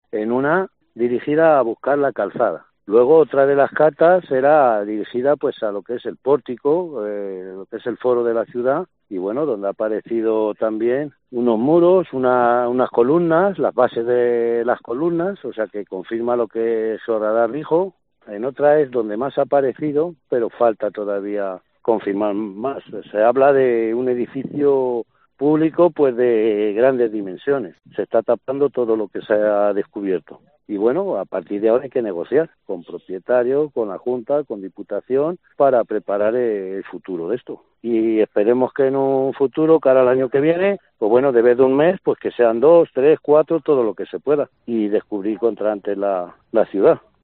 en una dirigida a buscar la calzada. Luego otra de las catas era dirigida pues a lo que es el pórtico, lo que es el foro de la ciudad, y bueno, donde ha aparecido también unos muros, unas columnas, las bases de las columnas, o sea que confirma lo que Sorradar dijo. En otra es donde más ha aparecido, pero falta todavía confirmar más. Se habla de un edificio público pues de grandes dimensiones. Se está tapando todo lo que se ha descubierto. Y bueno, a partir de ahora hay que negociar con propietarios, con la Junta, con Diputación, para preparar el futuro de esto. Y esperemos que en un futuro, cara al año que viene, pues bueno, de vez de un mes, pues que sean 2, 3, 4, todo lo que se pueda. Y descubrir contra antes la ciudad.